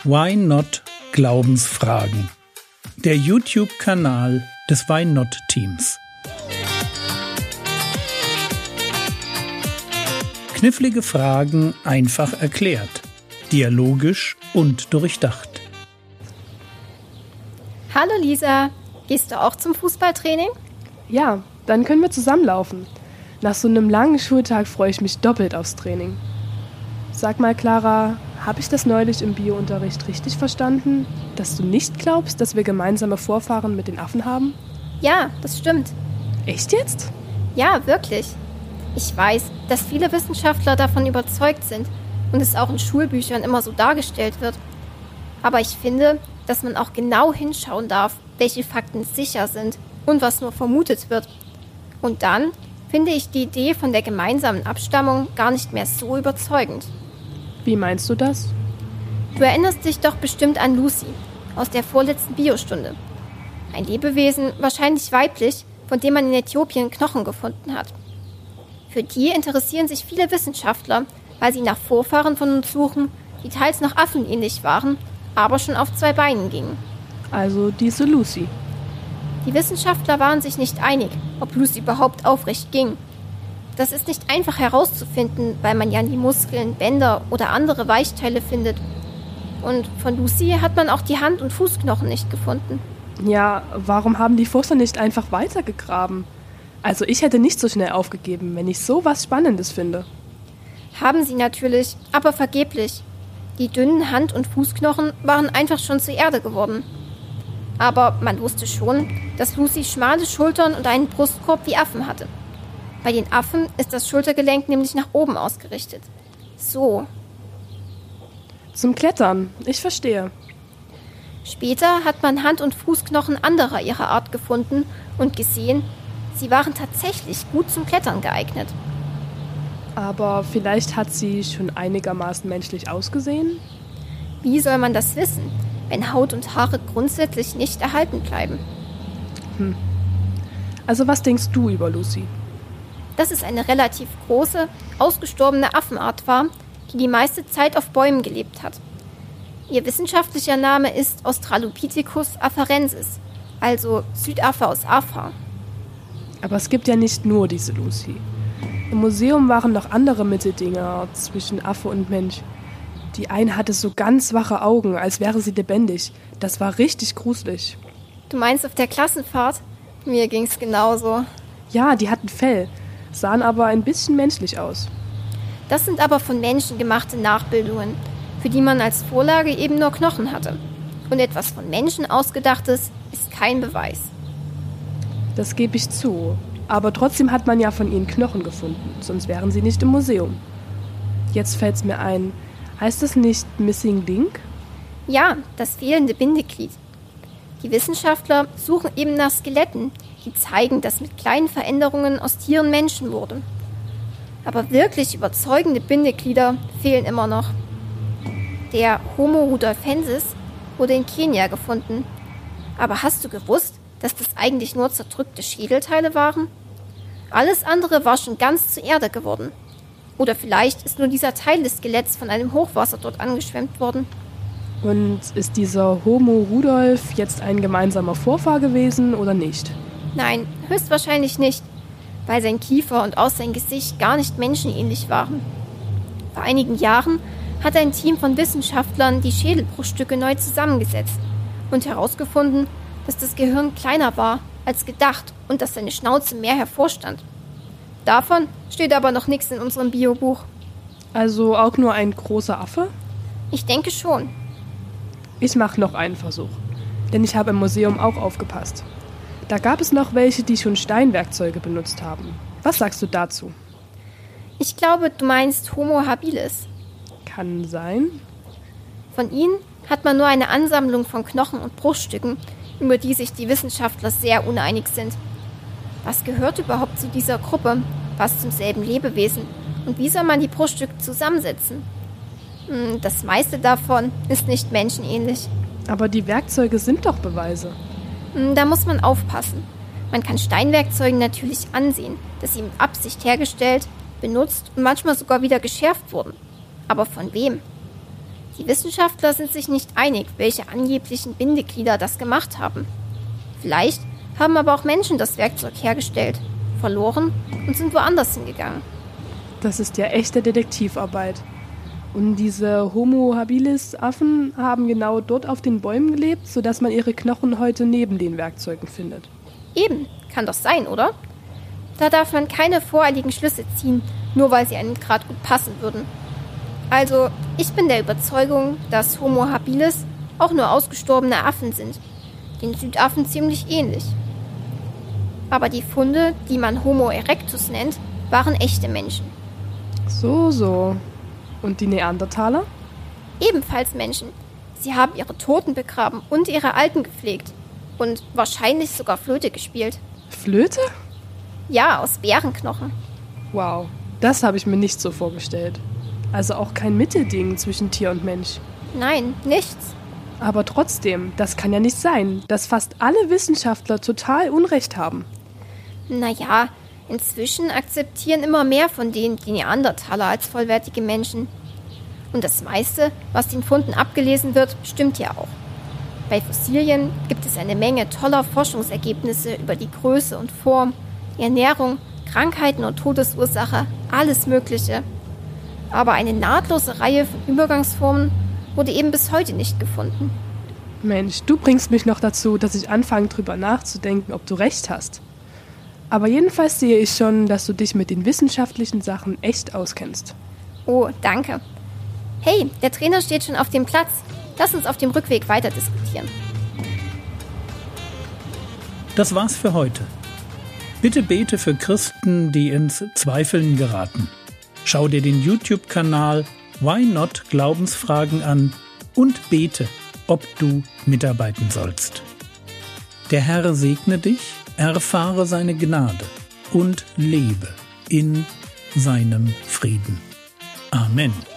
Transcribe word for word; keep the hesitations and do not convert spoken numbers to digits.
Why Not Glaubensfragen. Der YouTube-Kanal des Why Not Teams. Knifflige Fragen einfach erklärt. Dialogisch und durchdacht. Hallo Lisa, gehst du auch zum Fußballtraining? Ja, dann können wir zusammenlaufen. Nach so einem langen Schultag freue ich mich doppelt aufs Training. Sag mal, Clara, habe ich das neulich im Biounterricht richtig verstanden, dass du nicht glaubst, dass wir gemeinsame Vorfahren mit den Affen haben? Ja, das stimmt. Echt jetzt? Ja, wirklich. Ich weiß, dass viele Wissenschaftler davon überzeugt sind und es auch in Schulbüchern immer so dargestellt wird. Aber ich finde, dass man auch genau hinschauen darf, welche Fakten sicher sind und was nur vermutet wird. Und dann finde ich die Idee von der gemeinsamen Abstammung gar nicht mehr so überzeugend. Wie meinst du das? Du erinnerst dich doch bestimmt an Lucy aus der vorletzten Biostunde. Ein Lebewesen, wahrscheinlich weiblich, von dem man in Äthiopien Knochen gefunden hat. Für die interessieren sich viele Wissenschaftler, weil sie nach Vorfahren von uns suchen, die teils noch affenähnlich waren, aber schon auf zwei Beinen gingen. Also diese Lucy. Die Wissenschaftler waren sich nicht einig, ob Lucy überhaupt aufrecht ging. Das ist nicht einfach herauszufinden, weil man ja die Muskeln, Bänder oder andere Weichteile findet. Und von Lucy hat man auch die Hand- und Fußknochen nicht gefunden. Ja, warum haben die Forscher nicht einfach weitergegraben? Also ich hätte nicht so schnell aufgegeben, wenn ich so was Spannendes finde. Haben sie natürlich, aber vergeblich. Die dünnen Hand- und Fußknochen waren einfach schon zur Erde geworden. Aber man wusste schon, dass Lucy schmale Schultern und einen Brustkorb wie Affen hatte. Bei den Affen ist das Schultergelenk nämlich nach oben ausgerichtet. So. Zum Klettern, ich verstehe. Später hat man Hand- und Fußknochen anderer ihrer Art gefunden und gesehen, sie waren tatsächlich gut zum Klettern geeignet. Aber vielleicht hat sie schon einigermaßen menschlich ausgesehen? Wie soll man das wissen, wenn Haut und Haare grundsätzlich nicht erhalten bleiben? Hm. Also was denkst du über Lucy? Dass es eine relativ große, ausgestorbene Affenart war, die die meiste Zeit auf Bäumen gelebt hat. Ihr wissenschaftlicher Name ist Australopithecus afarensis, also Südaffe aus Afa. Aber es gibt ja nicht nur diese Lucy. Im Museum waren noch andere Mitteldinger zwischen Affe und Mensch. Die eine hatte so ganz wache Augen, als wäre sie lebendig. Das war richtig gruselig. Du meinst auf der Klassenfahrt? Mir ging's genauso. Ja, die hatten Fell, sahen aber ein bisschen menschlich aus. Das sind aber von Menschen gemachte Nachbildungen, für die man als Vorlage eben nur Knochen hatte. Und etwas von Menschen Ausgedachtes ist kein Beweis. Das gebe ich zu. Aber trotzdem hat man ja von ihnen Knochen gefunden, sonst wären sie nicht im Museum. Jetzt fällt's mir ein, heißt das nicht Missing Link? Ja, das fehlende Bindeglied. Die Wissenschaftler suchen eben nach Skeletten, die zeigen, dass mit kleinen Veränderungen aus Tieren Menschen wurden. Aber wirklich überzeugende Bindeglieder fehlen immer noch. Der Homo rudolfensis wurde in Kenia gefunden. Aber hast du gewusst, dass das eigentlich nur zerdrückte Schädelteile waren? Alles andere war schon ganz zur Erde geworden. Oder vielleicht ist nur dieser Teil des Skeletts von einem Hochwasser dort angeschwemmt worden. Und ist dieser Homo Rudolf jetzt ein gemeinsamer Vorfahr gewesen oder nicht? Nein, höchstwahrscheinlich nicht, weil sein Kiefer und auch sein Gesicht gar nicht menschenähnlich waren. Vor einigen Jahren hat ein Team von Wissenschaftlern die Schädelbruchstücke neu zusammengesetzt und herausgefunden, dass das Gehirn kleiner war als gedacht und dass seine Schnauze mehr hervorstand. Davon steht aber noch nichts in unserem Biobuch. Also auch nur ein großer Affe? Ich denke schon. Ich mache noch einen Versuch, denn ich habe im Museum auch aufgepasst. Da gab es noch welche, die schon Steinwerkzeuge benutzt haben. Was sagst du dazu? Ich glaube, du meinst Homo habilis. Kann sein. Von ihnen hat man nur eine Ansammlung von Knochen und Bruchstücken, über die sich die Wissenschaftler sehr uneinig sind. Was gehört überhaupt zu dieser Gruppe? Was zum selben Lebewesen? Und wie soll man die Bruchstücke zusammensetzen? Das meiste davon ist nicht menschenähnlich. Aber die Werkzeuge sind doch Beweise. Da muss man aufpassen. Man kann Steinwerkzeugen natürlich ansehen, dass sie mit Absicht hergestellt, benutzt und manchmal sogar wieder geschärft wurden. Aber von wem? Die Wissenschaftler sind sich nicht einig, welche angeblichen Bindeglieder das gemacht haben. Vielleicht haben aber auch Menschen das Werkzeug hergestellt, verloren und sind woanders hingegangen. Das ist ja echte Detektivarbeit. Und diese Homo habilis Affen haben genau dort auf den Bäumen gelebt, sodass man ihre Knochen heute neben den Werkzeugen findet. Eben, kann doch sein, oder? Da darf man keine voreiligen Schlüsse ziehen, nur weil sie einem gerade gut passen würden. Also, ich bin der Überzeugung, dass Homo habilis auch nur ausgestorbene Affen sind, den Südaffen ziemlich ähnlich. Aber die Funde, die man Homo erectus nennt, waren echte Menschen. So, so. Und die Neandertaler? Ebenfalls Menschen. Sie haben ihre Toten begraben und ihre Alten gepflegt. Und wahrscheinlich sogar Flöte gespielt. Flöte? Ja, aus Bärenknochen. Wow, das habe ich mir nicht so vorgestellt. Also auch kein Mittelding zwischen Tier und Mensch. Nein, nichts. Aber trotzdem, das kann ja nicht sein, dass fast alle Wissenschaftler total Unrecht haben. Naja, inzwischen akzeptieren immer mehr von denen die Neandertaler als vollwertige Menschen. Und das meiste, was den Funden abgelesen wird, stimmt ja auch. Bei Fossilien gibt es eine Menge toller Forschungsergebnisse über die Größe und Form, die Ernährung, Krankheiten und Todesursache, alles Mögliche. Aber eine nahtlose Reihe von Übergangsformen wurde eben bis heute nicht gefunden. Mensch, du bringst mich noch dazu, dass ich anfange, drüber nachzudenken, ob du recht hast. Aber jedenfalls sehe ich schon, dass du dich mit den wissenschaftlichen Sachen echt auskennst. Oh, danke. Hey, der Trainer steht schon auf dem Platz. Lass uns auf dem Rückweg weiter diskutieren. Das war's für heute. Bitte bete für Christen, die ins Zweifeln geraten. Schau dir den YouTube-Kanal Why Not Glaubensfragen an und bete, ob du mitarbeiten sollst. Der Herr segne dich, erfahre seine Gnade und lebe in seinem Frieden. Amen.